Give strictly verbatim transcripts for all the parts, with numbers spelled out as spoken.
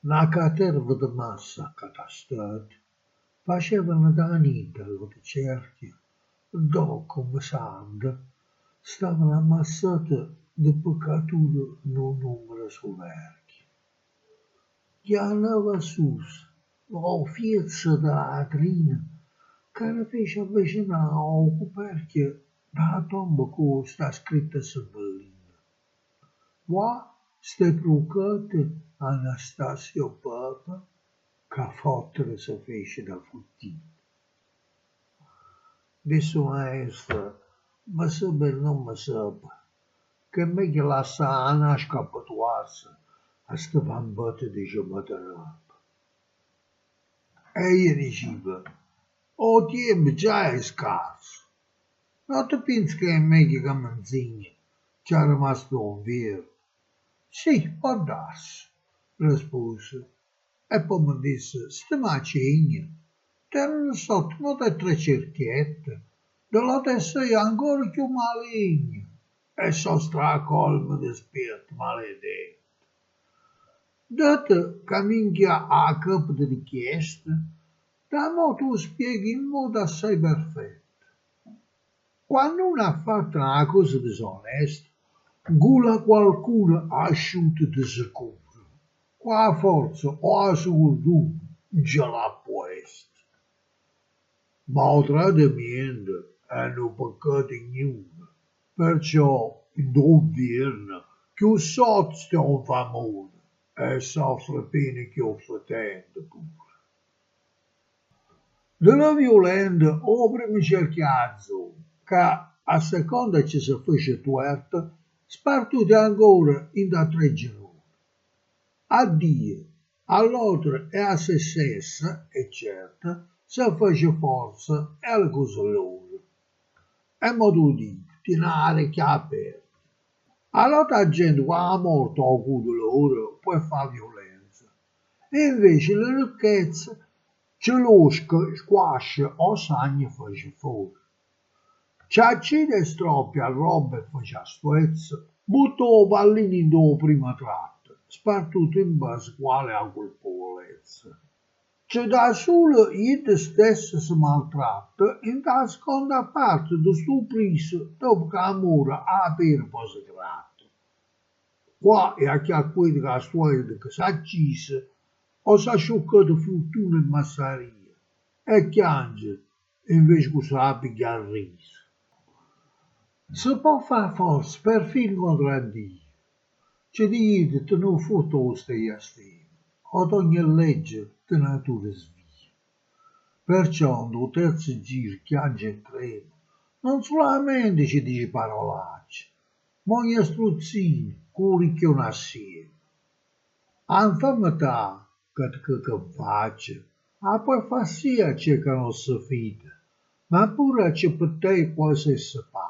La caterva di massa catastata facevano da niente lo cerchio, dopo come sanda, stavano ammassate di peccature non numero soverchio. Chiamava sus, la fiezza della latrina, che ne fece avvicinare al coperchio della tomba con sta scritta sebbellina. Qua ste truccate Anastasio Papa, che fottere si fece da futtire. Disse maestra, ma se ben non mi seppe, che meglio lasciare una scappatuarsi a ste bambette di ciabatarappa. E io diceva, o tempo già è scarso, non ti pensi che è meglio che mi insegni, c'è rimasto un vero? Sì, può darsi, rispose, e poi mi disse, ste macigna, tengono sotto molte tre cerchiette, della sei ancora più maligna, e so stracolmo di spirito maledetto. Date che minchia a capo di richiesta, da mo tu spieghi in modo assai perfetto. Quando uno ha fatto una cosa disonesta, gula qualcuno asciutto di sicuro, qua a forza o a sicuro ce l'ha puesto. Ma tradimento hanno peccato ignuno, perciò il governo più sotto stiamo famoso e soffre pena che offre tende pure. Della violenta o prima cerchiazzo, che a seconda ci si fece tuerta, spartuti ancora in da tre gironi. A Dio, all'altro e a se stessa, è certo, si fece forza e alle cose loro. E modo di tenere che aperto. All'altra gente quando è morto a culo loro può fare violenza. E invece le ricchezze ce lo squascia o sagna fece fuori. Ciaccine stroppia roba e fece stuzza, buttò pallini in do prima tratta, spartuto in base quale a colpevolezza. C'è da solo io stesso si maltratta in la seconda parte di sto priso dopo che amore ha per poi grato. Qua è a chi ha quello che ha storia che si accise o si asciuccato fortuna in massaria e chiange invece che si abbia a riso. Si può fare forza perfino contro Dio. C'è di dire che non fu tosta e stima, ad ogni legge di natura svia. Perciò, nel terzo giro, chiange e trema, non solamente ci dice parolacce, ma ogni struzzini, curicchione assieme. Anfamità, che che che faccia, a poi fa sia c'è che non si fida, ma pure c'è per te qualsiasi pace.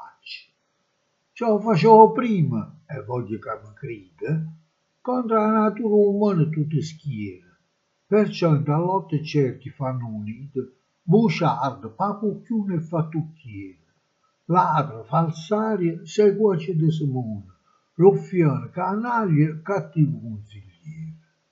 Ciò facevo prima, e voglio che mi creda, contro la natura umana tutte schiere. Perciò in lotta cerchi fanno unite, buciardo, papucchione e fattucchiere, ladro, falsarie, seguace di Simone, ruffiano, canaglia, cattivo consigliere.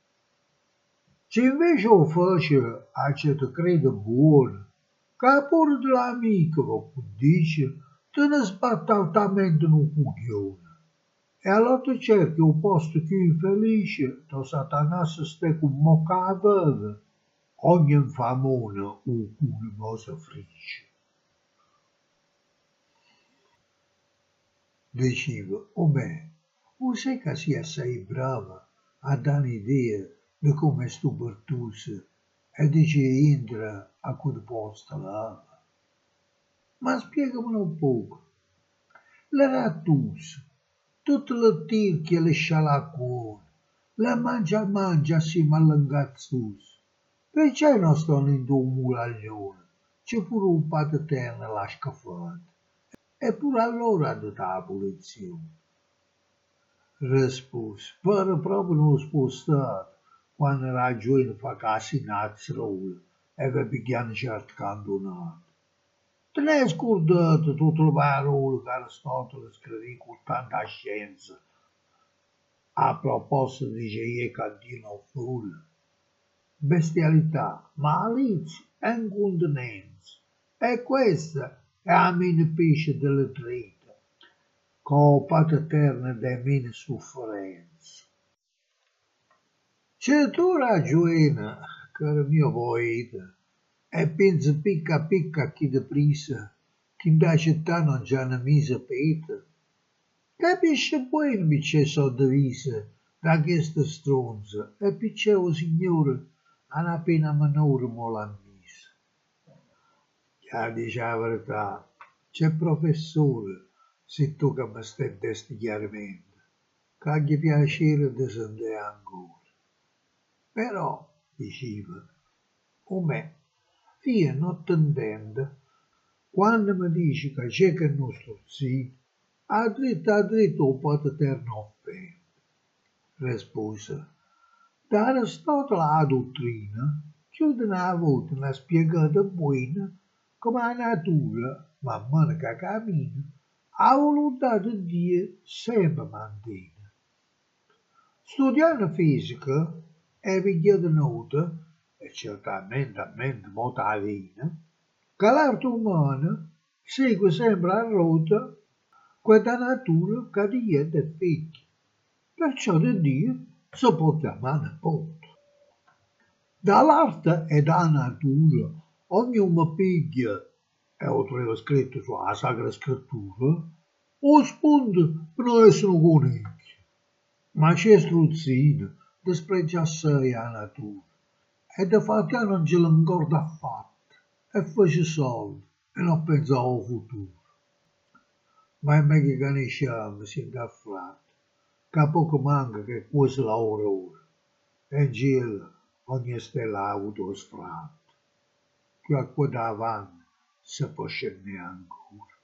Se invece lo face a che ti crede buono, che pure dell'amico che dice, te ne sbatte altamente un coglione. E allora cerchi un posto più infelice, dove Satana si sta con mocca aveva, ogni infamone un culo cosa frice. Diceva, o beh, o sai che sia assai brava a dare idea di come sto Bertuzzo e dice entra a quel posto là. Ma spiegamelo un poco. Le rattusse, tutte le tirchie e le scialacquone, le mangia mangia assieme all'ingazzuso. Perché non stanno in un muraglione? C'è pure un patatene alla scafata. Eppure allora ha detto la polizia. Rispose, per proprio non spostare, quando ragione fa casi nazzrola e vi pigliano certo candonato. Te ne hai scordato tutte le parole che Aristotele scriveva con tanta scienza. A proposito dice io che Dio non folle. bestialità, malizia e incontinenza. E questa è la mia pesce delle trite, con patta eterna delle mie sofferenze. C'è tu ragione, caro mio poeta, e pensi picca picca chi de prisa, che in da città non c'è una misa peta. Capisce bene mi c'è so divisa da questa stronza, e piccevo signore, hanno appena minore mo l'ha misa. Ya dice la verità, c'è professore, se tu che mi stai desti chiaramente, che ha piacere di sentire ancora. Però, diceva, o me, io non ti intendo, quando mi dici che c'è che non sto zitto, a dritto a dritto o pote eterno offende. Rispose, da Aristotele la dottrina, chiude una volta una spiegata buona come la natura, man mano che cammina, la volontà di Dio sempre mantiene. Studiando fisica, e vi chiedo nota, e certamente a mente molto avina, che l'arte umana segue sempre la ruota quella natura che diventa figlia. Perciò di Dio si può chiamare appunto. Dall'arte e dalla natura ognuno piglia, e lo trovo scritto sulla Sacra Scrittura, o spunto per non essere conigli. Ma c'è struzzino, disprezza assai la natura, e da fatica non ce l'ingorda affatto, e face soldi, e non pensa al futuro. Ma è meglio che ne sciamo, si incaffrati, che poco manca che quasi la ora ora, e in giro ogni stella ha avuto sfratto, che a qua davanti si può scendere ancora.